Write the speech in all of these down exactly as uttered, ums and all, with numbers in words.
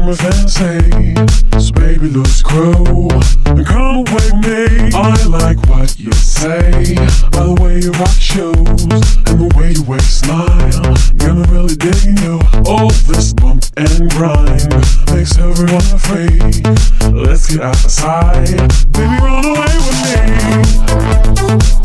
my fantasy. So baby, let's grow and come away with me. I like what you say, by the way you rock shows and the way you waist smile. Gonna really dig you. All this bump and grind makes everyone afraid. Let's get outside, baby, run away with me.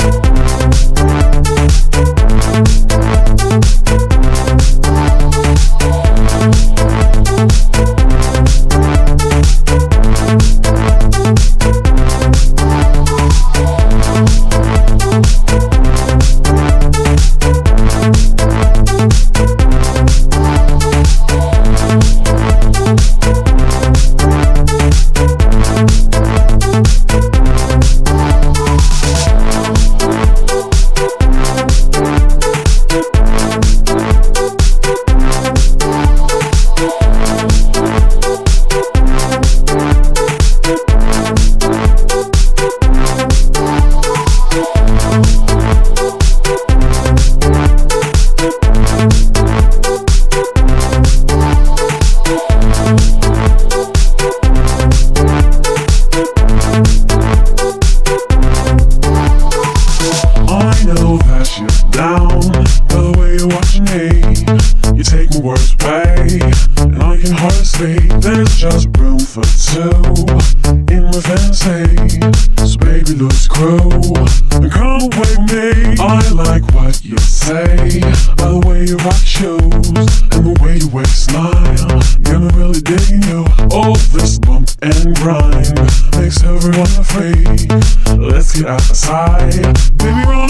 Down, by the way you're watching me, you take my words away, and I can hardly speak. There's just room for two in my fantasy. So baby, let's grow and come away with me. I like what you say, by the way you rock shows and the way you waist smile. Gonna really dig you. All this bump and grind makes everyone afraid. Let's get outside, baby, run